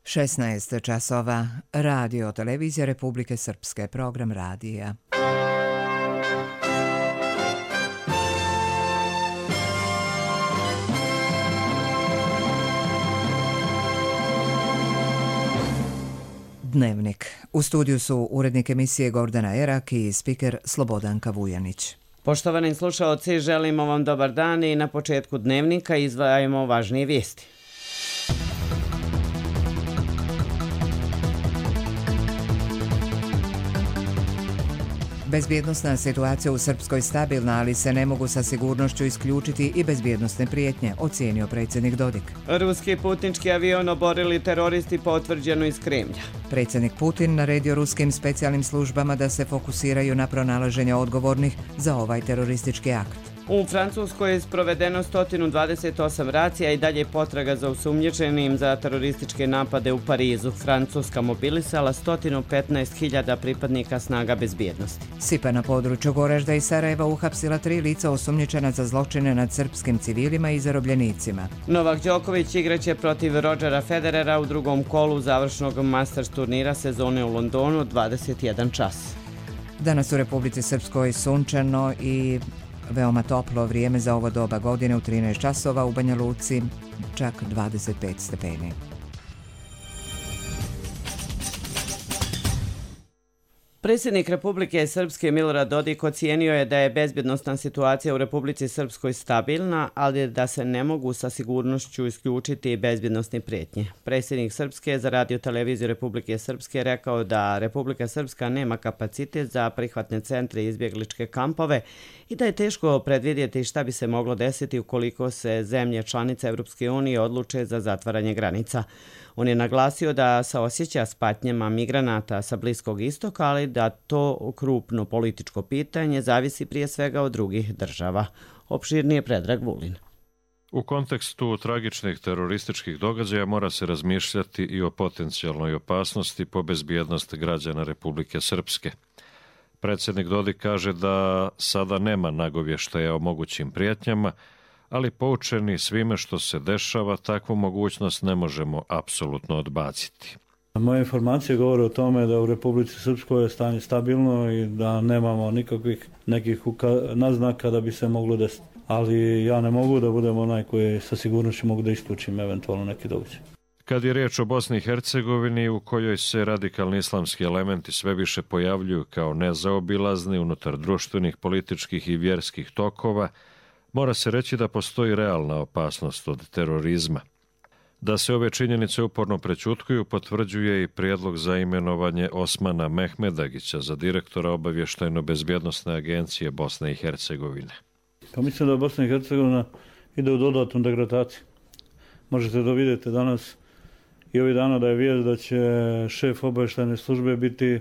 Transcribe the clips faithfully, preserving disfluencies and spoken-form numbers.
šesnaest časova, Radio Televizija Republike Srpske, program radija. Dnevnik. U studiju su urednik emisije Gordana Erak i spiker Slobodanka Vujanić. Poštovani slušaoci, želimo vam dobar dan i na početku dnevnika izdvajamo važnije vijesti. Bezbjednosna situacija u Srpskoj stabilna, ali se ne mogu sa sigurnošću isključiti i bezbjednosne prijetnje, ocijenio predsjednik Dodik. Ruski putnički avion oborili teroristi, potvrđeno iz Kremlja. Predsjednik Putin naredio ruskim specijalnim službama da se fokusiraju na pronalaženje odgovornih za ovaj teroristički akt. U Francuskoj je sprovedeno sto dvadeset osam racija i dalje potraga za osumnjičenim za terorističke napade u Parizu. Francuska mobilisala sto petnaest hiljada pripadnika snaga bezbjednosti. SIPA na području Goražda i Sarajeva uhapsila tri lica osumnjičena za zločine nad srpskim civilima i zarobljenicima. Novak Đoković igraće protiv Rodgera Federera u drugom kolu završnog Masters turnira sezone u Londonu dvadeset jedan čas. Danas u Republici Srpskoj sunčano i veoma toplo vrijeme za ovo doba godine, u trinaest časova, u Banja Luci čak dvadeset pet stepeni. Predsjednik Republike Srpske Milorad Dodik ocijenio je da je bezbjednosna situacija u Republici Srpskoj stabilna, ali da se ne mogu sa sigurnošću isključiti bezbjednosne prijetnje. Predsjednik Srpske za Radio Televiziju Republike Srpske rekao da Republika Srpska nema kapacitet za prihvatne centre i izbjegličke kampove i da je teško predvidjeti šta bi se moglo desiti ukoliko se zemlje članice Europske unije odluče za zatvaranje granica. On je naglasio da saosjeća s patnjama migranata sa Bliskog istoka, ali da to krupno političko pitanje zavisi prije svega od drugih država. Opširnije Predrag Vulin. U kontekstu tragičnih terorističkih događaja mora se razmišljati i o potencijalnoj opasnosti po bezbjednost građana Republike Srpske. Predsjednik Dodik kaže da sada nema nagovještaja o mogućim prijetnjama, ali poučeni svime što se dešava, takvu mogućnost ne možemo apsolutno odbaciti. Moje informacije govore o tome da u Republici Srpskoj je stanje stabilno i da nemamo nikakvih nekih naznaka da bi se moglo desiti. Ali ja ne mogu da budem onaj koji sa sigurnošću mogu da isključim eventualno neki događaj. Kad je riječ o Bosni i Hercegovini, u kojoj se radikalni islamski elementi sve više pojavljuju kao nezaobilazni unutar društvenih, političkih i vjerskih tokova, mora se reći da postoji realna opasnost od terorizma. Da se ove činjenice uporno prećutkuju potvrđuje i prijedlog za imenovanje Osmana Mehmedagića za direktora obavještajno-bezbjednosne agencije Bosne i Hercegovine. Pa mislim da Bosna i Hercegovina ide u dodatnu degradaciju. Možete da vidite danas i ovih dana da je vijest da će šef obavještajne službe biti e,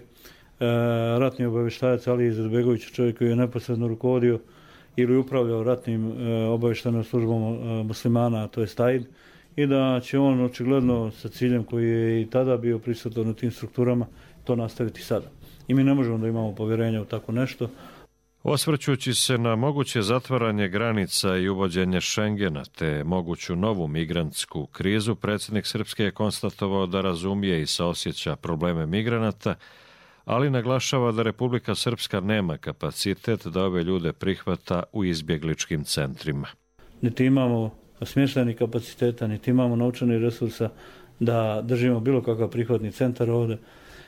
ratni obavještajac Ali Izetbegović, čovjek koji je neposredno rukovodio ili upravljao ratnim e, obavještajnom službom e, muslimana, a to je Staid, i da će on očigledno sa ciljem koji je i tada bio prisutan u tim strukturama to nastaviti sada. I mi ne možemo da imamo povjerenja u tako nešto. Osvrćući se na moguće zatvaranje granica i uvođenje Schengena te moguću novu migrantsku krizu, predsjednik Srpske je konstatovao da razumije i saosjeća probleme migranata, ali naglašava da Republika Srpska nema kapacitet da ove ljude prihvata u izbjegličkim centrima. Niti imamo smještajnih kapaciteta, niti imamo novčanih resursa da držimo bilo kakav prihvatni centar ovdje.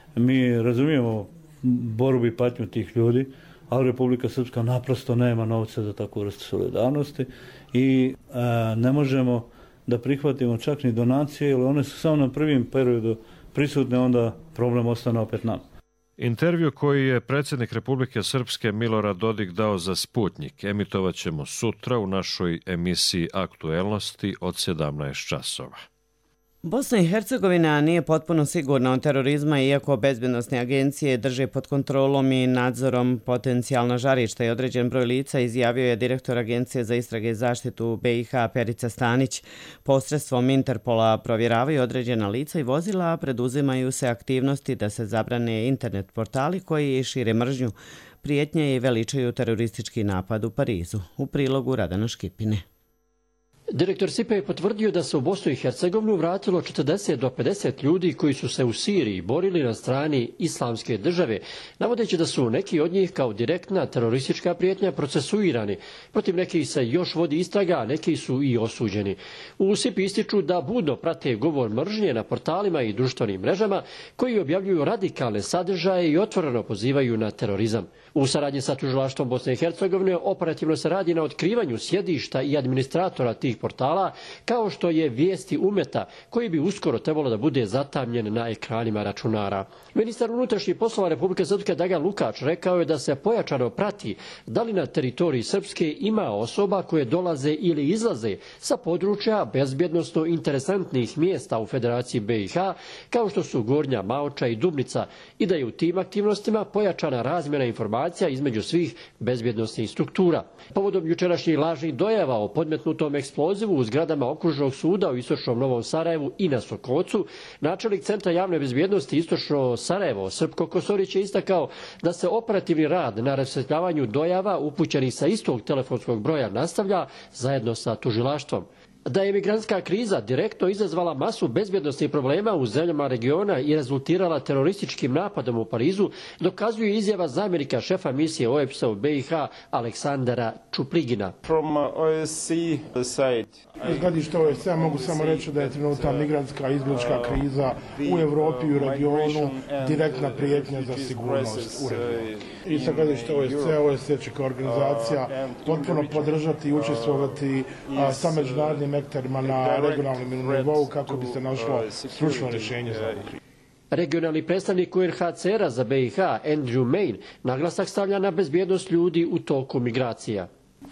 Mi razumijemo borbu i patnju tih ljudi, ali Republika Srpska naprosto nema novca za takvu vrstu solidarnosti i a, ne možemo da prihvatimo čak ni donacije, jer one su samo na prvim periodu prisutne, onda problem ostane opet nam. Intervju koji je predsjednik Republike Srpske Milorad Dodik dao za Sputnjik emitovat ćemo sutra u našoj emisiji Aktuelnosti od sedamnaest časova. Bosna i Hercegovina nije potpuno sigurna od terorizma, iako bezbjednosne agencije drže pod kontrolom i nadzorom potencijalna žarišta i određen broj lica, izjavio je direktor Agencije za istrage i zaštitu B i H Perica Stanić. Posredstvom Interpola provjeravaju određena lica i vozila, a preduzimaju se aktivnosti da se zabrane internet portali koji šire mržnju, prijetnje i veličaju teroristički napad u Parizu. U prilogu Radana Škipine. Direktor S I P A je potvrdio da se u Bosnu i Hercegovinu vratilo četrdeset do pedeset ljudi koji su se u Siriji borili na strani Islamske države, navodeći da su neki od njih kao direktna teroristička prijetnja procesuirani. Protiv nekih se još vodi istraga, a neki su i osuđeni. U S I P A ističu da budno prate govor mržnje na portalima i društvenim mrežama koji objavljuju radikalne sadržaje i otvoreno pozivaju na terorizam. U saradnji sa tužilaštvom Bosne i Hercegovine operativno se radi na otkrivanju sjedišta i administratora tih portala, kao što je Vijesti Umeta, koji bi uskoro trebalo da bude zatamljen na ekranima računara. Ministar unutrašnjih poslova Republike Srpske Dragan Lukač rekao je da se pojačano prati da li na teritoriji Srpske ima osoba koje dolaze ili izlaze sa područja bezbjednosno interesantnih mjesta u Federaciji B i H, kao što su Gornja Maoča i Dubnica, i da je u tim aktivnostima pojačana razmjena informacija između svih bezbjednosnih struktura. Povodom jučerašnjih lažnih dojava o podmetnutom eksplozivu u zgradama Okružnog suda u Istočnom Novom Sarajevu i na Sokocu, načelnik Centra javne bezbjednosti Istočno Sarajevo Srpko Kosorić je istakao da se operativni rad na rasvjetljavanju dojava upućenih sa istog telefonskog broja nastavlja zajedno sa tužilaštvom. Da je migrantska kriza direktno izazvala masu bezbjednosnih problema u zemljama regiona i rezultirala terorističkim napadom u Parizu, dokazuje izjava zamjenika šefa misije O E B S-a u B i H Aleksandara Čupligina. Iz gledišta O E B S-a mogu samo reći da je trenutna migrantska izbjeglička kriza u Evropi i u regionu direktna prijetnja za sigurnost u regionu. I sa gledišta O E B S-a, O E B S će kao organizacija potpuno podržati i učestvovati sa međunarodnim akterima na regionalnom nivou kako bi se našlo stručno rješenje za ovu krizu. Regionalni predstavnik U N H C R-a za B i H, Andrew Main, naglasak stavlja na bezbjednost ljudi u toku migracija.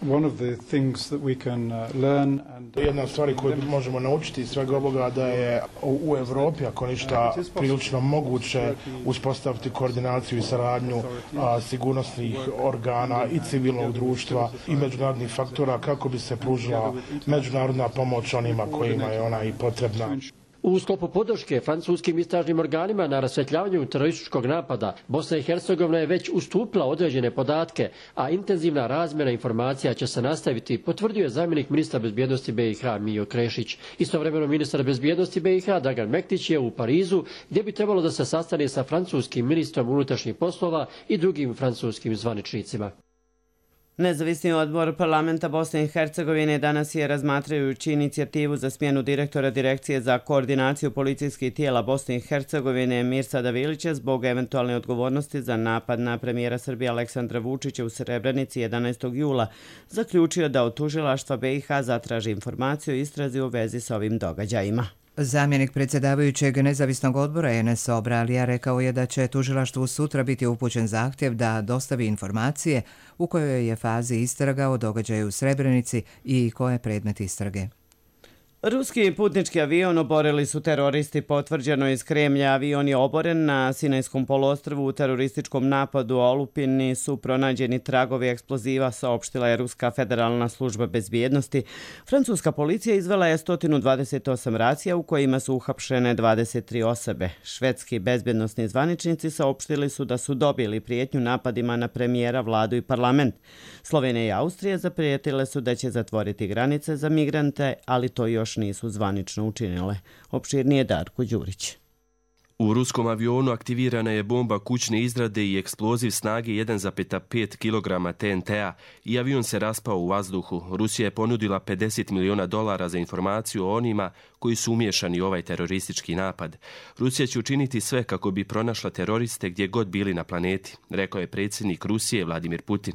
Jedna stvar koju možemo naučiti iz svega ovoga da je u Evropi, ako ništa, prilično moguće uspostaviti koordinaciju i saradnju sigurnosnih organa i civilnog društva i međunarodnih faktora kako bi se pružila međunarodna pomoć onima kojima je ona i potrebna. U sklopu podrške francuskim istražnim organima na rasvjetljavanju terorističkog napada, Bosna i Hercegovina je već ustupila određene podatke, a intenzivna razmjena informacija će se nastaviti, potvrdio je zamjenik ministra bezbjednosti B i H Mijo Krešić. Istovremeno ministar bezbjednosti B i H Dragan Mektić je u Parizu, gdje bi trebalo da se sastane sa francuskim ministrom unutrašnjih poslova i drugim francuskim zvaničnicima. Nezavisni odbor parlamenta Bosne i Hercegovine danas je, razmatrajući inicijativu za smjenu direktora Direkcije za koordinaciju policijskih tijela Bosne i Hercegovine Mirsada Vilića zbog eventualne odgovornosti za napad na premijera Srbije Aleksandra Vučića u Srebrenici jedanaestog jula, zaključio da od tužilaštva B i H zatraži informaciju o istrazi u vezi sa ovim događajima. Zamjenik predsjedavajućeg nezavisnog odbora Enes Obralija rekao je da će tužilaštvu sutra biti upućen zahtjev da dostavi informacije u kojoj je fazi istraga o događaju u Srebrenici i koje je predmet istrage. Ruski putnički avion oborili su teroristi. Potvrđeno iz Kremlja, avion je oboren na Sinajskom poluostrvu u terorističkom napadu. U olupini su pronađeni tragovi eksploziva, saopštila je Ruska federalna služba bezbjednosti. Francuska policija izvela je sto dvadeset osam racija u kojima su uhapšene dvadeset tri osobe. Švedski bezbjednosni zvaničnici saopštili su da su dobili prijetnju napadima na premijera, vladu i parlament. Slovenija i Austrija zaprijetile su da će zatvoriti granice za migrante, ali to još nisu zvanično učinile. Opširnije Darko Đurić. U ruskom avionu aktivirana je bomba kućne izrade i eksploziv snage jedan zarez pet kilograma T N T-a i avion se raspao u vazduhu. Rusija je ponudila pedeset miliona dolara za informaciju o onima koji su umiješani u ovaj teroristički napad. Rusija će učiniti sve kako bi pronašla teroriste gdje god bili na planeti, rekao je predsjednik Rusije Vladimir Putin.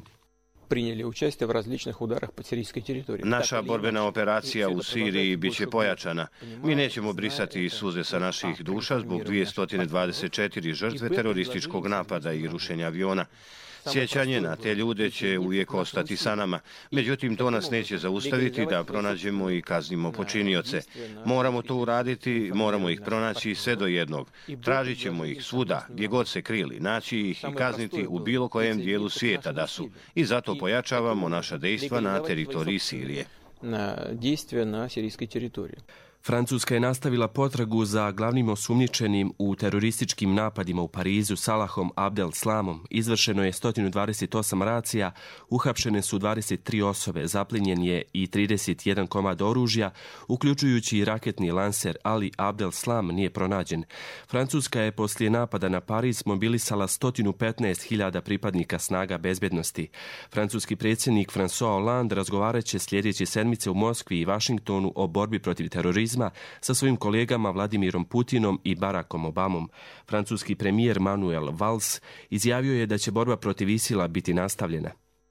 Naša borbena operacija u Siriji biće pojačana. Mi nećemo brisati suze sa naših duša zbog dvjesto dvadeset četiri žrtve terorističkog napada i rušenja aviona. Sjećanje na te ljude će uvijek ostati sa nama. Međutim, to nas neće zaustaviti da pronađemo i kaznimo počinioce. Moramo to uraditi, moramo ih pronaći sve do jednog. Tražit ćemo ih svuda, gdje god se krili, naći ih i kazniti u bilo kojem dijelu svijeta da su. I zato pojačavamo naša dejstva na teritoriji Sirije. Francuska je nastavila potragu za glavnim osumnjičenim u terorističkim napadima u Parizu Salahom Abdel Slamom. Izvršeno je sto dvadeset osam racija, uhapšene su dvadeset tri osobe, zaplinjen je i trideset jedan komad oružja, uključujući i raketni lanser, ali Abdel Slam nije pronađen. Francuska je poslije napada na Pariz mobilisala sto petnaest hiljada pripadnika snaga bezbednosti. Francuski predsjednik François Hollande razgovarat će sljedeće sedmice u Moskvi i Vašingtonu o borbi protiv terorizma sa svojim kolegama Vladimirom Putinom i Barackom Obamom. Francuski premijer Manuel Valls izjavio je da će borba protiv Isila biti nastavljena.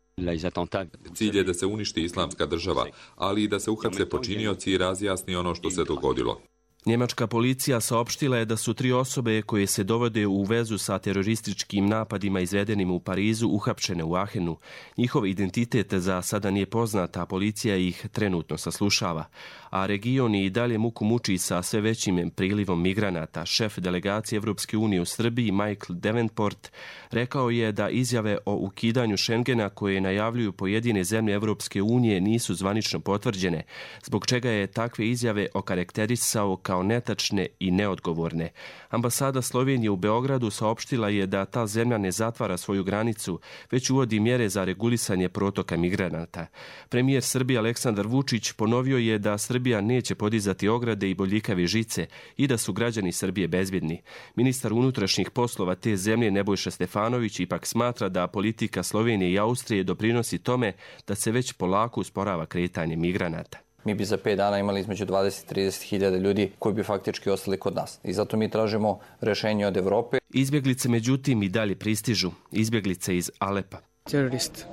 Cilj je da se uništi islamska država, ali i da se uhapse počinioci i razjasni ono što se dogodilo. Njemačka policija saopštila je da su tri osobe koje se dovode u vezu sa terorističkim napadima izvedenim u Parizu uhapšene u Ahenu. Njihov identitet za sada nije poznat, a policija ih trenutno saslušava. A region i dalje muku muči sa sve većim prilivom migranata. Šef delegacije Evropske unije u Srbiji, Michael Davenport, rekao je da izjave o ukidanju Schengena koje najavljuju pojedine zemlje Evropske unije nisu zvanično potvrđene, zbog čega je takve izjave okarakterisao kao netačne i neodgovorne. Ambasada Slovenije u Beogradu saopštila je da ta zemlja ne zatvara svoju granicu, već uvodi mjere za regulisanje protoka migranata. Premijer Srbije Aleksandar Vučić ponovio je da Srbija neće podizati ograde i boljikave žice i da su građani Srbije bezbjedni. Ministar unutrašnjih poslova te zemlje Nebojša Stefanović ipak smatra da politika Slovenije i Austrije doprinosi tome da se već polako usporava kretanje migranata. Mi bi za pet dana imali između dvadeset do trideset hiljada ljudi koji bi faktički ostali kod nas. I zato mi tražimo rješenje od Evrope. Izbjeglice međutim i dalje pristižu. Izbjeglice iz Alepa. Terorist.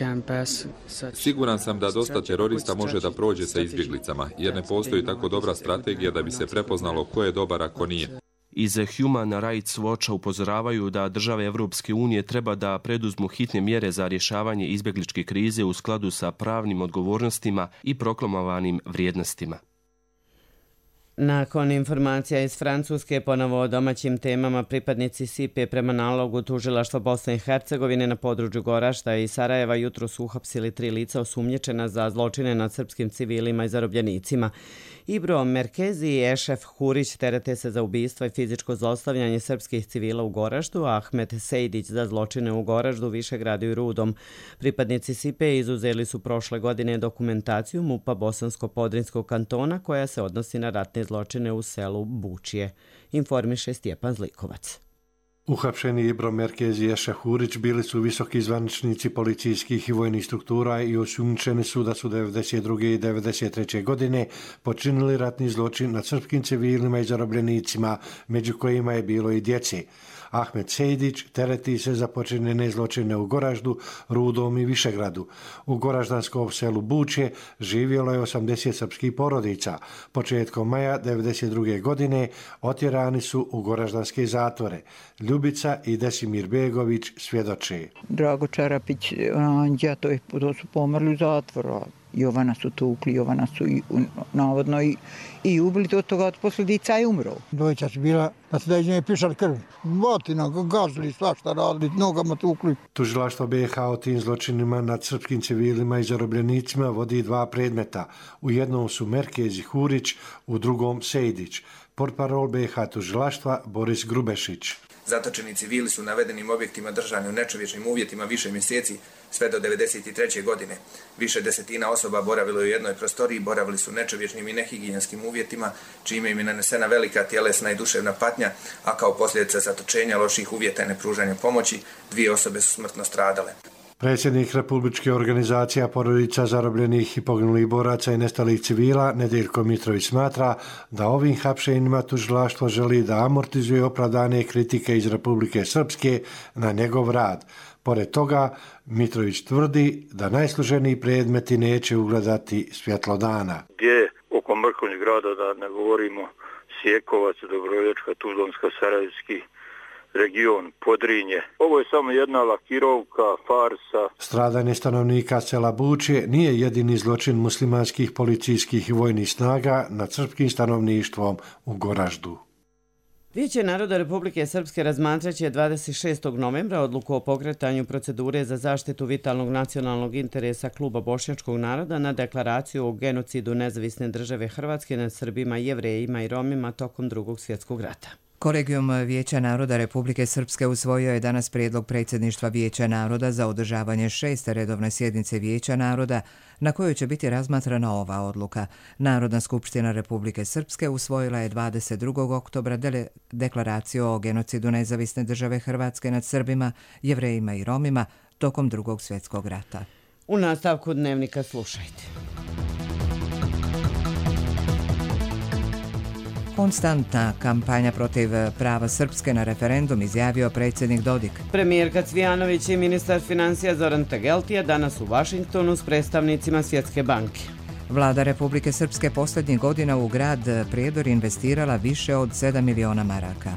Siguran sam da dosta terorista može da prođe sa izbjeglicama, jer ne postoji tako dobra strategija da bi se prepoznalo ko je dobar, a ko nije. Iz Human Rights Watcha upozoravaju da države Evropske unije treba da preduzmu hitne mjere za rješavanje izbjegličke krize u skladu sa pravnim odgovornostima i proklamovanim vrijednostima. Nakon informacija iz Francuske ponovo o domaćim temama, pripadnici S I P E prema nalogu tužilaštva Bosne i Hercegovine na području Gorašta i Sarajeva jutro su uhapsili tri lica osumnjičena za zločine nad srpskim civilima i zarobljenicima. Ibro Merkezi i Ešef Hurić terete se za ubistva i fizičko zlostavljanje srpskih civila u Goraštu, a Ahmet Sejdić za zločine u Goraždu, Višegradu i Rudom. Pripadnici S I P E izuzeli su prošle godine dokumentaciju MUP-a Bosansko-Podrinskog kantona koja se odnosi na ratne zločine u selu Bučije, informiše Stjepan Zlikovac. Uhapšeni Ibro Merkezi i Ešef Hurić bili su visoki zvaničnici policijskih i vojnih struktura i osumnjičeni su da su devedeset druge i devedeset treće godine počinili ratni zločin nad srpskim civilima i zarobljenicima, među kojima je bilo i djece. Ahmet Sejdić tereti se za počinjene zločine u Goraždu, Rudom i Višegradu. U goraždanskom selu Bučje živjelo je osamdeset srpskih porodica. Početkom maja devedeset druge godine otjerani su u goraždanske zatvore. Ljubica i Desimir Begović svjedoče. Drago Čarapić, Anđa, to, je, to su pomrli u zatvoru. Jovana su tukli, Jovana su i, navodno i, i ubili od toga od posljedica i umro. Dvojica su bila, da se da iz nje pišali krv. Botina, gazili, svašta radili, nogama tukli. Tužilaštvo B iH o tim zločinima nad srpskim civilima i zarobljenicima vodi dva predmeta. U jednom su Merkezi Hurić, u drugom Sejdić. Portparol B iH tužilaštva Boris Grubešić. Zatočeni civili su navedenim objektima držani u nečovječnim uvjetima više mjeseci, sve do devedeset treće godine. Više desetina osoba boravilo je u jednoj prostoriji, boravili su u nečovječnim i nehigijenskim uvjetima, čime im je nanesena velika tjelesna i duševna patnja, a kao posljedica zatočenja, loših uvjeta i nepružanja pomoći, dvije osobe su smrtno stradale. Predsjednik Republičke organizacija porodica zarobljenih i poginulih boraca i nestalih civila Nedeljko Mitrović smatra da ovim hapšenjima tužilaštvo želi da amortizuje opravdane kritike iz Republike Srpske na njegov rad. Pored toga, Mitrović tvrdi da najsloženiji predmeti neće ugledati svjetlo dana. Gdje oko Mrkonjeg grada, da ne govorimo Sjekovac, Dobrovoljačka, Tuzlanska, Sarajevski region, Podrinje. Ovo je samo jedna lakirovka, farsa. Stradanje stanovnika sela Bučje nije jedini zločin muslimanskih policijskih i vojnih snaga nad srpskim stanovništvom u Goraždu. Vijeće naroda Republike Srpske razmatraće dvadeset šestog novembra odluku o pokretanju procedure za zaštitu vitalnog nacionalnog interesa Kluba bošnjačkog naroda na deklaraciju o genocidu nezavisne države Hrvatske nad Srbima, Jevrejima i Romima tokom Drugog svjetskog rata. Kolegijum Vijeća naroda Republike Srpske usvojio je danas prijedlog predsjedništva Vijeća naroda za održavanje šeste redovne sjednice Vijeća naroda na kojoj će biti razmatrana ova odluka. Narodna skupština Republike Srpske usvojila je dvadeset drugog oktobra de- deklaraciju o genocidu nezavisne države Hrvatske nad Srbima, Jevrejima i Romima tokom Drugog svjetskog rata. U nastavku dnevnika slušajte. Konstantna kampanja protiv prava Srpske na referendum, izjavio predsjednik Dodik. Premijerka Cvijanović i ministar financija Zoran Tegeltija danas u Vašingtonu s predstavnicima Svjetske banke. Vlada Republike Srpske posljednjih godina u grad Prijedor investirala više od sedam miliona maraka.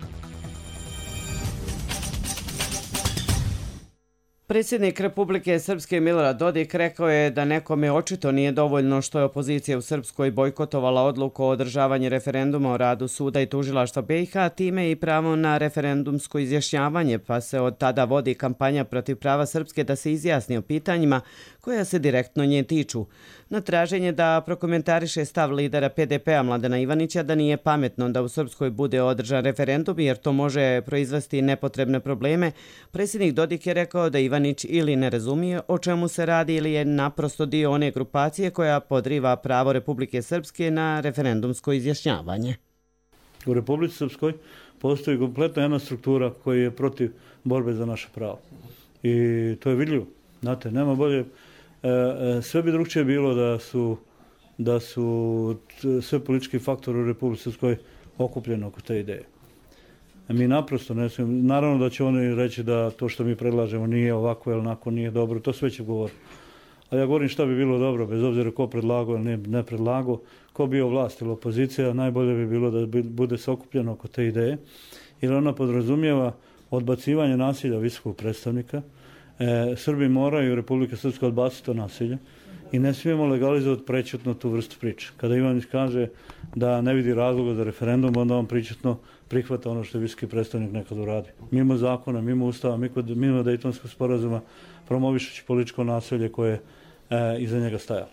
Predsjednik Republike Srpske Milorad Dodik rekao je da nekome očito nije dovoljno što je opozicija u Srpskoj bojkotovala odluku o održavanju referenduma o radu suda i tužilaštva B i H, time i pravo na referendumsko izjašnjavanje, pa se od tada vodi kampanja protiv prava Srpske da se izjasni o pitanjima koja se direktno nje tiču. Na traženje da prokomentariše stav lidera P D P-a Mladena Ivanića da nije pametno da u Srpskoj bude održan referendum jer to može proizvesti nepotrebne probleme, predsjednik Dodik je rekao da Ivanić ili ne razumije o čemu se radi ili je naprosto dio one grupacije koja podriva pravo Republike Srpske na referendumsko izjašnjavanje. U Republici Srpskoj postoji kompletna jedna struktura koja je protiv borbe za naše pravo. I to je vidljivo. Znate, nema bolje. Sve bi drugčije bilo da su, da su sve politički faktori u Republici Srpskoj okupljeni oko te ideje. Mi naprosto ne smijemo, naravno da će oni reći da to što mi predlažemo nije ovako ili onako, nije dobro, to sve će govoriti. Ali ja govorim šta bi bilo dobro, bez obzira ko predlagao ili ne, ne predlagao, ko bio vlast ili opozicija, najbolje bi bilo da bude se okupljeno oko te ideje, jer ona podrazumijeva odbacivanje nasilja visokog predstavnika. E, Srbi moraju u Republike Srpske odbaciti to nasilje i ne smijemo legalizovati prečutno tu vrstu priče. Kada Ivanić kaže da ne vidi razloga za referendum, onda on pričutno prihvata ono što je visoki predstavnik nekad uradi. Mimo zakona, mimo ustava, mimo Dejtonskog sporazuma, promovišući političko nasilje koje je e, iza njega stajalo.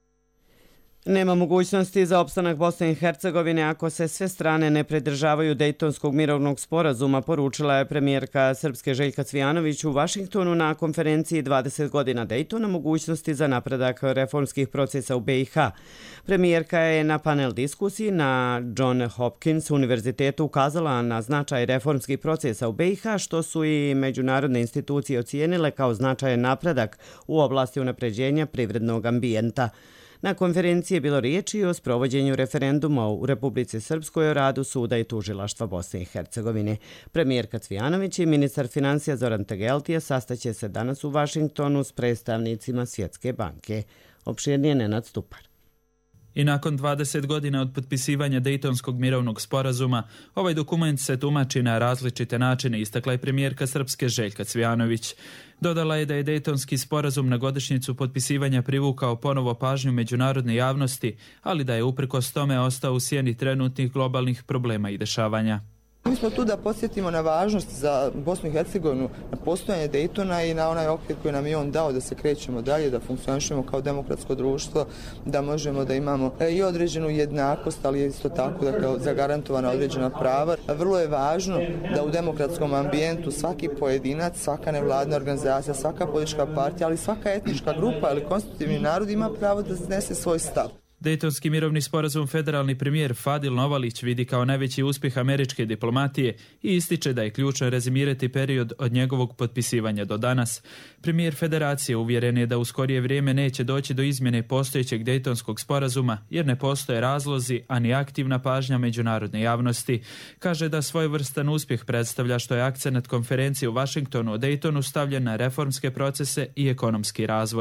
Nema mogućnosti za opstanak Bosne i Hercegovine ako se sve strane ne pridržavaju Dejtonskog mirovnog sporazuma, poručila je premijerka Srpske Željka Cvijanović u Vašingtonu na konferenciji dvadeset godina Dejtona, mogućnosti za napredak reformskih procesa u B i H. Premijerka je na panel diskusiji na John Hopkins univerzitetu ukazala na značaj reformskih procesa u B i H, što su i međunarodne institucije ocijenile kao značajan napredak u oblasti unapređenja privrednog ambijenta. Na konferenciji je bilo riječi o sprovođenju referenduma u Republici Srpskoj o radu suda i tužilaštva Bosne i Hercegovine. Premijerka Cvijanović i ministar financija Zoran Tegeltija sastaće se danas u Vašingtonu s predstavnicima Svjetske banke. Opširnije Nenad Stupar. I nakon dvadeset godina od potpisivanja Dejtonskog mirovnog sporazuma, ovaj dokument se tumači na različite načine, istakla je premijerka Srpske Željka Cvijanović. Dodala je da je Dejtonski sporazum na godišnjicu potpisivanja privukao ponovo pažnju međunarodne javnosti, ali da je uprkos tome ostao u sjeni trenutnih globalnih problema i dešavanja. Mi smo tu da podsjetimo na važnost za Bosnu i Hercegovinu, na postojanje Dejtona i na onaj okvir koji nam je on dao da se krećemo dalje, da funkcionišemo kao demokratsko društvo, da možemo da imamo i određenu jednakost, ali isto tako da kao zagarantovana određena prava. Vrlo je važno da u demokratskom ambijentu svaki pojedinac, svaka nevladna organizacija, svaka politička partija, ali svaka etnička grupa ili konstitutivni narod ima pravo da znese svoj stav. Dejtonski mirovni sporazum federalni premijer Fadil Novalić vidi kao najveći uspjeh američke diplomatije i ističe da je ključno rezimirati period od njegovog potpisivanja do danas. Premijer federacije uvjeren je da u skorije vrijeme neće doći do izmjene postojećeg Dejtonskog sporazuma jer ne postoje razlozi, a ni aktivna pažnja međunarodne javnosti. Kaže da svojevrstan uspjeh predstavlja što je akcenat konferencije u Vašingtonu o Dejtonu stavljen na reformske procese i ekonomski razvoj.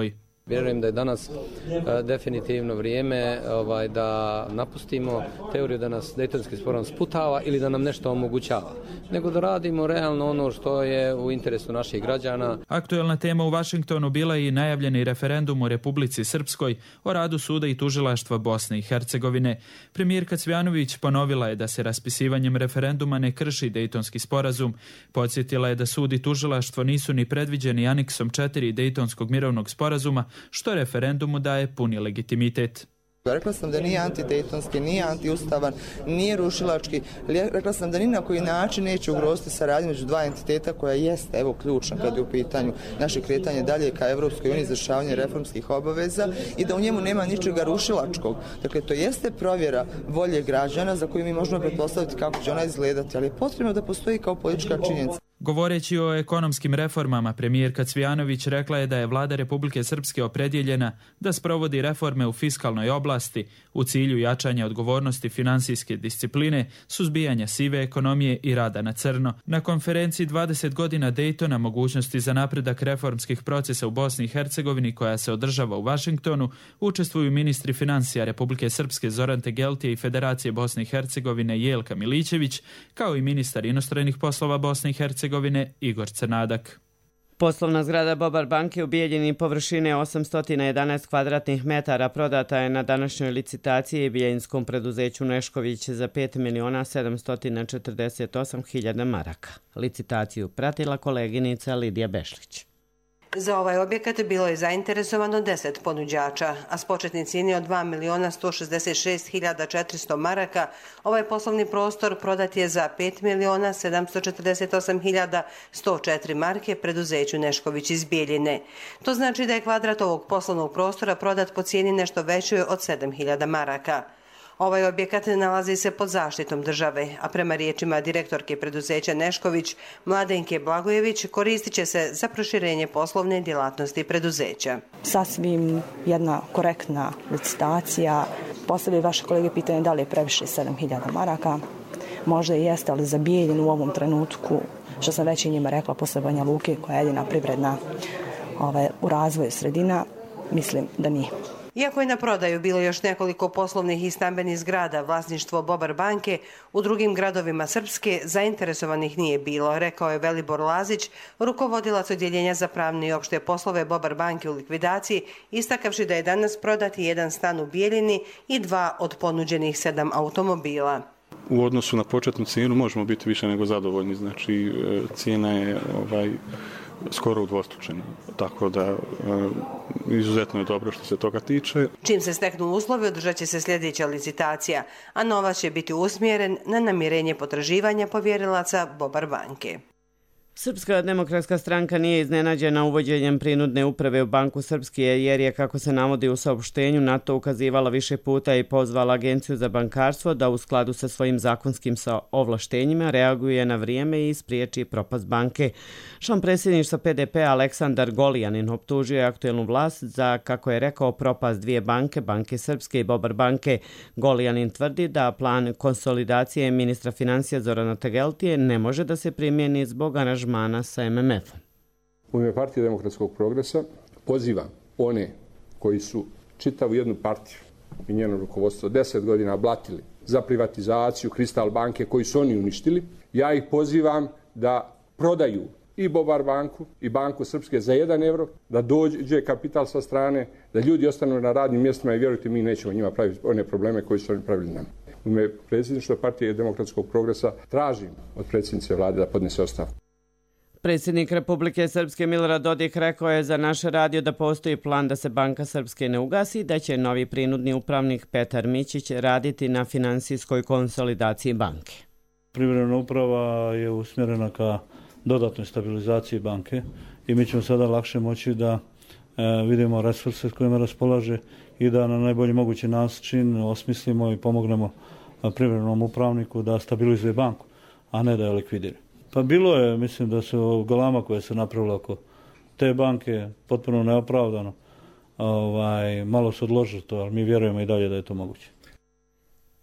Vjerujem da je danas a, definitivno vrijeme ovaj, da napustimo teoriju da nas Dejtonski sporazum sputava ili da nam nešto omogućava, nego da radimo realno ono što je u interesu naših građana. Aktuelna tema u Vašingtonu bila je i najavljeni referendum u Republici Srpskoj o radu suda i tužilaštva Bosne i Hercegovine. Premijerka Cvjanović ponovila je da se raspisivanjem referenduma ne krši Dejtonski sporazum. Podsjetila je da sud i tužilaštvo nisu ni predviđeni aneksom četiri Dejtonskog mirovnog sporazuma, što referendumu daje puni legitimitet. Rekla sam da nije antidejtonski, nije antiustavan, nije rušilački. Rekla sam da ni na koji način neće ugroziti saradnju među dva entiteta koja jeste, evo, ključna kad je u pitanju naše kretanje dalje ka Evropskoj uniji, izvršavanje reformskih obaveza i da u njemu nema ničega rušilačkog. Dakle, to jeste provjera volje građana za koju mi možemo pretpostaviti kako će ona izgledati, ali je potrebno da postoji kao politička činjenica. Govoreći o ekonomskim reformama, premijerka Cvjanović rekla je da je vlada Republike Srpske opredjeljena da sprovodi reforme u fiskalnoj oblasti u cilju jačanja odgovornosti finansijske discipline, suzbijanja sive ekonomije i rada na crno. Na konferenciji dvadeset godina Dejtona, mogućnosti za napredak reformskih procesa u Bosni i Hercegovini koja se održava u Vašingtonu, učestvuju ministri financija Republike Srpske Zoran Tegeltije i Federacije Bosne i Hercegovine Jelka Milićević, kao i ministar inostranih poslova Bosne i Hercegovine Igor Crnadak. Poslovna zgrada Bobar banke u Bijeljini površine osamsto jedanaest kvadratnih metara prodata je na današnjoj licitaciji biljejinskom preduzeću Nešković za pet miliona sedamsto četrdeset osam hiljada maraka. Licitaciju pratila koleginica Lidija Bešlić. Za ovaj objekat bilo je zainteresovano deset ponuđača, a s početni cijeni od dva miliona sto šezdeset šest hiljada četiristo maraka ovaj poslovni prostor prodat je za pet miliona sedamsto četrdeset osam hiljada sto četiri marke preduzeću Nešković iz Bijeljine. To znači da je kvadrat ovog poslovnog prostora prodat po cijeni nešto većoj od sedam hiljada maraka. Ovaj objekat nalazi se pod zaštitom države, a prema riječima direktorke preduzeća Nešković, Mladenke Blagojević, koristit će se za proširenje poslovne djelatnosti preduzeća. Sasvim jedna korektna licitacija. Postavljaju vaše kolege pitanje da li je previše sedam hiljada maraka. Možda i jeste, ali za Bijeljinu u ovom trenutku, što sam već i njima rekla, posle Banja Luke, koja je jedina privredna ove, u razvoju sredina, mislim da nije. Iako je na prodaju bilo još nekoliko poslovnih i stambenih zgrada, vlasništvo Bobar banke u drugim gradovima Srpske zainteresovanih nije bilo, rekao je Velibor Lazić, rukovodilac odjeljenja za pravne i opšte poslove Bobar banke u likvidaciji, istakavši da je danas prodati jedan stan u Bijeljini i dva od ponuđenih sedam automobila. U odnosu na početnu cijenu možemo biti više nego zadovoljni, znači cijena je ovaj, skoro udvostručena, tako da e, izuzetno je dobro što se toga tiče. Čim se steknu uslovi, održat će se sljedeća licitacija, a novac će biti usmjeren na namirenje potraživanja povjerilaca Bobar banke. Srpska demokratska stranka nije iznenađena uvođenjem prinudne uprave u Banku Srpske jer je, kako se navodi u saopštenju, na to ukazivala više puta i pozvala Agenciju za bankarstvo da u skladu sa svojim zakonskim ovlaštenjima reaguje na vrijeme i spriječi propast banke. Član predsjedništva P D P Aleksandar Golijanin optužio je aktuelnu vlast za, kako je rekao, propast dvije banke, Banke Srpske i Bobar banke. Golijanin tvrdi da plan konsolidacije ministra financija Zorana Tegeltije ne može da se primjeni zbog aranžmana sa M M F-om. U ime Partije demokratskog progresa pozivam one koji su čitavu jednu partiju i njeno rukovodstvo deset godina blatili za privatizaciju Kristal banke koju su oni uništili. Ja ih pozivam da prodaju i Bobar banku i Banku Srpske za jedan euro, da dođe kapital sa strane, da ljudi ostanu na radnim mjestima i vjerujte, mi nećemo njima praviti one probleme koji su oni pravili nam. U ime predsjedništva Partije demokratskog progresa tražim od predsjednice vlade da podnese ostavku. Predsjednik Republike Srpske Milorad Dodik rekao je za naš radio da postoji plan da se Banka Srpske ne ugasi i da će novi prinudni upravnik Petar Mićić raditi na finansijskoj konsolidaciji banke. Privremena uprava je usmjerena ka dodatnoj stabilizaciji banke i mi ćemo sada lakše moći da e, vidimo resurse s kojima raspolaže i da na najbolji mogući način osmislimo i pomognemo privremenom upravniku da stabilizuje banku, a ne da je likvidira. Pa bilo je, mislim da se galama koja se napravila oko te banke potpuno neopravdano. Ovaj, malo se odložilo to, ali mi vjerujemo i dalje da je to moguće.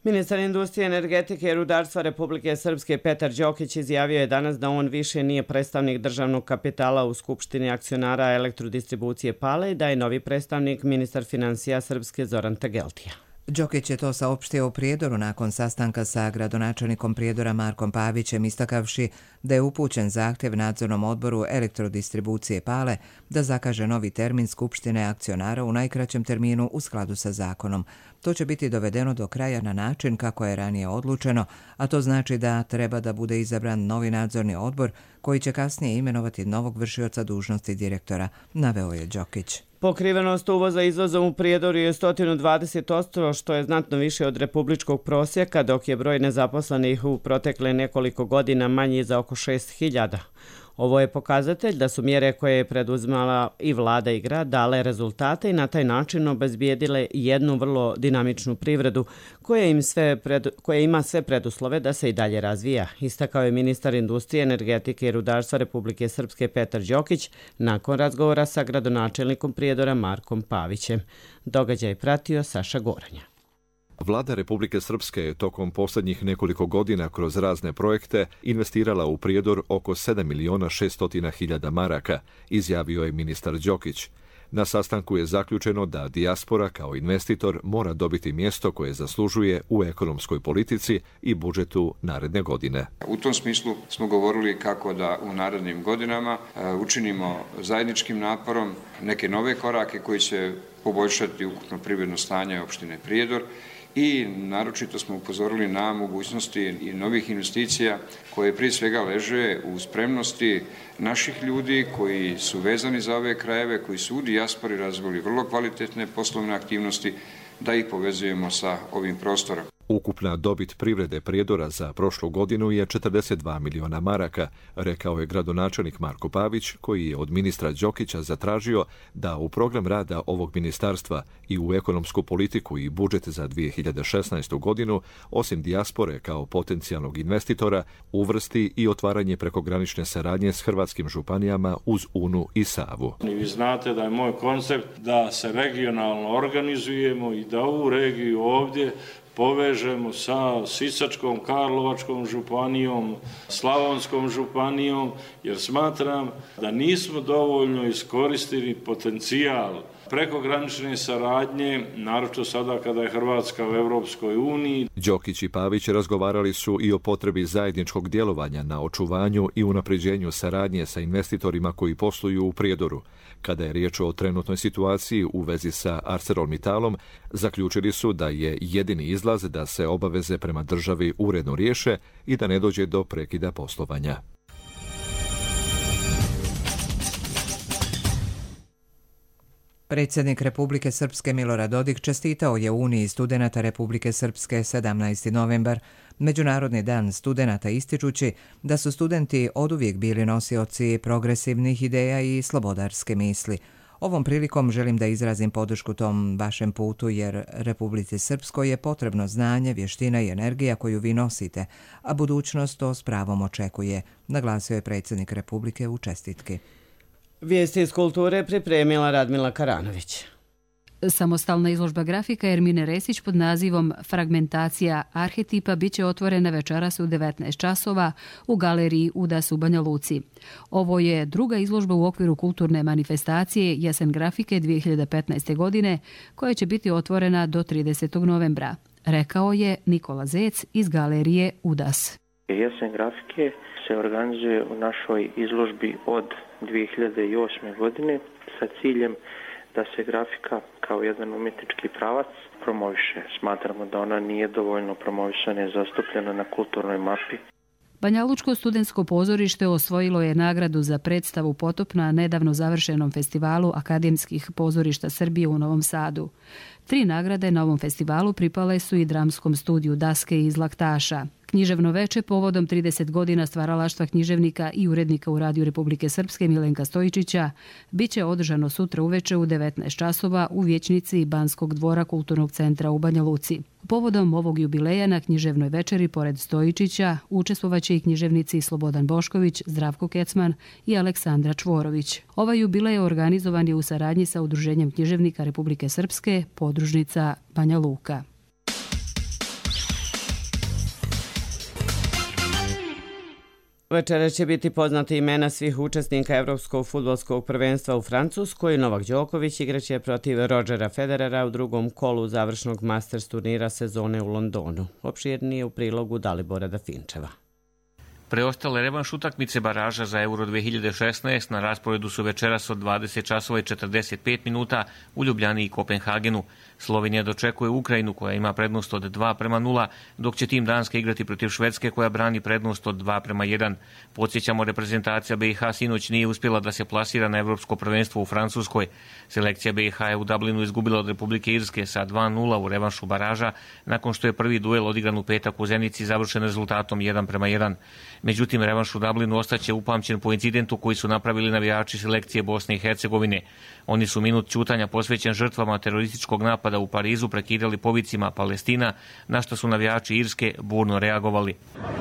Ministar industrije, energetike i rudarstva Republike Srpske Petar Đokić izjavio je danas da on više nije predstavnik državnog kapitala u Skupštini akcionara elektrodistribucije Pale i da je novi predstavnik ministar financija Srpske Zoran Tageltija. Đokić je to saopštio u Prijedoru nakon sastanka sa gradonačelnikom Prijedora Markom Pavićem, istakavši da je upućen zahtjev nadzornom odboru elektrodistribucije Pale da zakaže novi termin Skupštine akcionara u najkraćem terminu u skladu sa zakonom. To će biti dovedeno do kraja na način kako je ranije odlučeno, a to znači da treba da bude izabran novi nadzorni odbor koji će kasnije imenovati novog vršioca dužnosti direktora, naveo je Đokić. Pokrivenost uvoza izvozom u Prijedoru je sto dvadeset posto, što je znatno više od republičkog prosjeka, dok je broj nezaposlenih u protekle nekoliko godina manji za oko šest hiljada. Ovo je pokazatelj da su mjere koje je preduzimala i vlada i grad dale rezultate i na taj način obezbijedile jednu vrlo dinamičnu privredu koja, im sve pred, koja ima sve preduslove da se i dalje razvija, istakao je ministar industrije, energetike i rudarstva Republike Srpske Petar Đokić nakon razgovora sa gradonačelnikom Prijedora Markom Pavićem. Događaj pratio Saša Goranja. Vlada Republike Srpske je tokom posljednjih nekoliko godina kroz razne projekte investirala u Prijedor oko sedam miliona šesto hiljada maraka, izjavio je ministar Đokić. Na sastanku je zaključeno da dijaspora kao investitor mora dobiti mjesto koje zaslužuje u ekonomskoj politici i budžetu naredne godine. U tom smislu smo govorili kako da u narednim godinama učinimo zajedničkim naporom neke nove korake koji će poboljšati ukupno privredno stanje opštine Prijedor, i naročito smo upozorili na mogućnosti i novih investicija koje prije svega leže u spremnosti naših ljudi koji su vezani za ove krajeve, koji su u dijaspori razvili vrlo kvalitetne poslovne aktivnosti, da ih povezujemo sa ovim prostorom. Ukupna dobit privrede Prijedora za prošlu godinu je četrdeset dva miliona maraka, rekao je gradonačelnik Marko Pavić, koji je od ministra Đokića zatražio da u program rada ovog ministarstva i u ekonomsku politiku i budžet za dvije hiljade šesnaestu. godinu, osim dijaspore kao potencijalnog investitora, uvrsti i otvaranje prekogranične saradnje s hrvatskim županijama uz Unu i Savu. Vi znate da je moj koncept da se regionalno organizujemo i da ovu regiju ovdje povežemo sa Sisačkom, Karlovačkom županijom, Slavonskom županijom, jer smatram da nismo dovoljno iskoristili potencijal prekogranične saradnje, naročito sada kada je Hrvatska u Europskoj uniji. Đokić i Pavić razgovarali su i o potrebi zajedničkog djelovanja na očuvanju i unapređenju saradnje sa investitorima koji posluju u Prijedoru. Kada je riječ o trenutnoj situaciji u vezi sa ArcelorMittalom, zaključili su da je jedini izlaz da se obaveze prema državi uredno riješe i da ne dođe do prekida poslovanja. Predsjednik Republike Srpske Milorad Dodik čestitao je Uniji studenata Republike Srpske sedamnaesti novembar, Međunarodni dan studenata, ističući da su studenti oduvijek bili nosioci progresivnih ideja i slobodarske misli. Ovom prilikom želim da izrazim podršku tom vašem putu, jer Republici Srpskoj je potrebno znanje, vještina i energija koju vi nosite, a budućnost to s pravom očekuje, naglasio je predsjednik Republike u čestitki. Vijesti iz kulture pripremila Radmila Karanović. Samostalna izložba grafika Ermine Resić pod nazivom Fragmentacija arhetipa biće otvorena večeras u devetnaest časova u galeriji Udas u Banja Luci. Ovo je druga izložba u okviru kulturne manifestacije Jesen grafike dvije hiljade petnaeste. godine, koja će biti otvorena do tridesetog novembra, rekao je Nikola Zec iz galerije Udas. Jesen grafike se organizuje u našoj izložbi od dvije hiljade osme. godine sa ciljem da se grafika kao jedan umjetnički pravac promoviše. Smatramo da ona nije dovoljno promovisana i zastupljena na kulturnoj mapi. Banja Lučko studentsko pozorište osvojilo je nagradu za predstavu Potop na nedavno završenom festivalu Akademskih pozorišta Srbije u Novom Sadu. Tri nagrade na ovom festivalu pripale su i dramskom studiju Daske iz Laktaša. Književno veče povodom trideset godina stvaralaštva književnika i urednika u Radiju Republike Srpske Milenka Stojičića biće održano sutra uveče u devetnaest časova u vijećnici Banskog dvora Kulturnog centra u Banja Luci. Povodom ovog jubileja na književnoj večeri pored Stojičića učestvovaće i književnici Slobodan Bošković, Zdravko Kecman i Aleksandra Čvorović. Ovaj jubilej organizovan je u saradnji sa Udruženjem književnika Republike Srpske, podružnica Banja Luka. Večera će biti poznate imena svih učesnika Evropskog fudbalskog prvenstva u Francuskoj. Novak Đoković igraće protiv Rodgera Federera u drugom kolu završnog Masters turnira sezone u Londonu. Opširnije u prilogu Dalibora Dafinčeva. Preostale revanš utakmice baraža za Euro dve hiljade šesnaest na rasporedu su večeras od dvadeset časova i četrdeset pet minuta u Ljubljani i Kopenhagenu. Slovenija dočekuje Ukrajinu koja ima prednost od dva prema nula, dok će tim Danska igrati protiv Švedske koja brani prednost od dva prema jedan. Podsjećamo, reprezentacija B i H sinoć nije uspjela da se plasira na Evropsko prvenstvo u Francuskoj. Selekcija B i H je u Dublinu izgubila od Republike Irske sa dva nula u revanšu baraža, nakon što je prvi duel odigran u petak u Zenici završen rezultatom jedan prema jedan. Međutim, revanš u Dublinu ostaće upamćen po incidentu koji su napravili navijači selekcije Bosne i Hercegovine. Oni su minut ćutanja posvećen žrtvama terorističkog napada u Parizu prekidali povicima Palestina, na što su navijači Irske burno reagovali.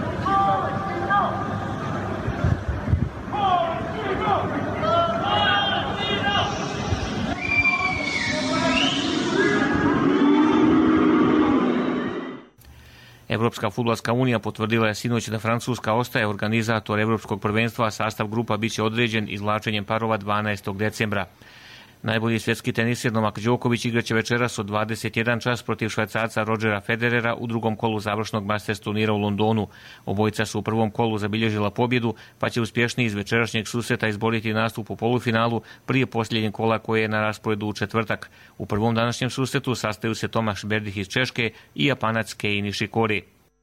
Evropska fudbalska unija potvrdila je sinoć da Francuska ostaje organizator Evropskog prvenstva, a sastav grupa biće određen izvlačenjem parova dvanaestog decembra. Najbolji svjetski tenisir Novak Đoković igraće večeras od dvadeset jedan čas protiv Švajcarca Rodgera Federera u drugom kolu završnog Masters turnira u Londonu. Obojica su u prvom kolu zabilježila pobjedu, pa će uspješniji iz večerašnjeg susreta izboriti nastup u polufinalu prije posljednjeg kola koje je na rasporedu u četvrtak. U prvom današnjem susretu sastaju se Tomaš Berdih iz Češke i Japanac Kei Nishikori.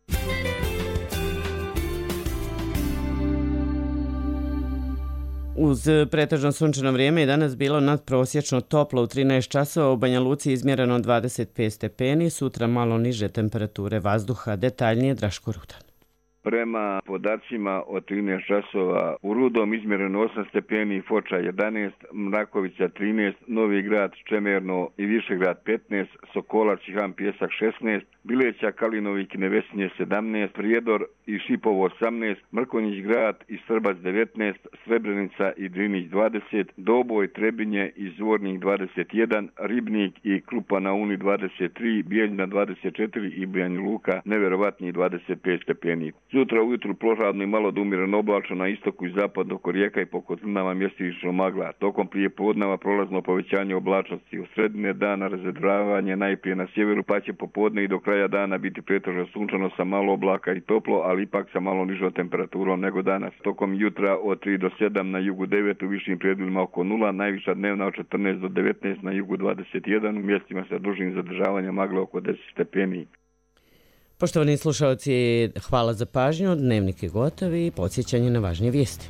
Uz pretežno sunčano vrijeme je danas bilo nadprosječno toplo u trinaest časova, u Banja Luci izmjereno dvadeset pet stepeni, sutra malo niže temperature vazduha, detaljnije Draško Rudan. Prema podacima od trinaest časova u Rudom izmjereno osam stepeni, Foča jedanaest, Mrakovica trinaest, Novi Grad, Čemerno i Višegrad petnaest, Sokolac i Ham Pjesak šesnaest, Bileća, Kalinovik i Nevesinje sedamnaest, Prijedor i Šipovo osamnaest, Mrkonjić Grad i Srbac devetnaest, Srebrenica i Drinić dvadeset, Doboj, Trebinje i Zvornik dvadeset jedan, Ribnik i Krupa na Uni dvadeset tri, Bijeljna dvadeset četiri i Banja Luka nevjerovatniji dvadeset pet stepeni. Sutra ujutru prohladno i malo da umjereno oblačno na istoku i zapadu oko rijeka i po kotlinama mjestimično magla. Tokom prije podneva prolazno povećanje oblačnosti. U sredine dana razvedravanje najprije na sjeveru, pa će popodne i do kraja dana biti pretežno sunčano sa malo oblaka i toplo, ali ipak sa malo nižom temperaturom nego danas. Tokom jutra od tri do sedam, na jugu devet, u višim predjelima oko nula, najviša dnevna od četrnaest do devetnaest, na jugu dvadeset jedan, u mjestima sa dužim zadržavanjem magle oko deset stepeni. Poštovani slušalci, hvala za pažnju, dnevnik je gotov i podsjećanje na važnije vijesti.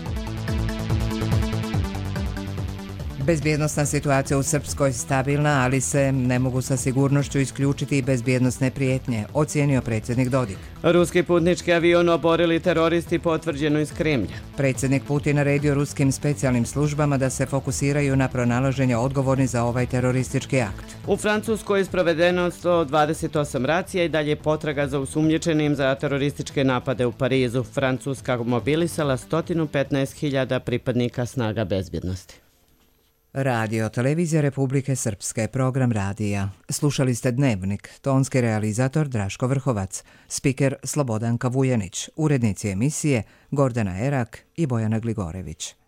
Bezbjednostna situacija u Srpskoj stabilna, ali se ne mogu sa sigurnošću isključiti i bezbjednostne prijetnje, ocijenio predsjednik Dodik. Ruski putnički avion oborili teroristi, potvrđeno iz Kremlja. Predsjednik Putin naredio ruskim specijalnim službama da se fokusiraju na pronalaženje odgovorni za ovaj teroristički akt. U Francuskoj je sprovedeno sto dvadeset osam racija i dalje potraga za osumnjičenim za terorističke napade u Parizu. Francuska mobilisala sto petnaest hiljada pripadnika snaga bezbjednosti. Radio Televizija Republike Srpske, program radija. Slušali ste Dnevnik, tonski realizator Draško Vrhovac, spiker Slobodanka Vujanić, urednici emisije Gordana Erak i Bojana Gligorević.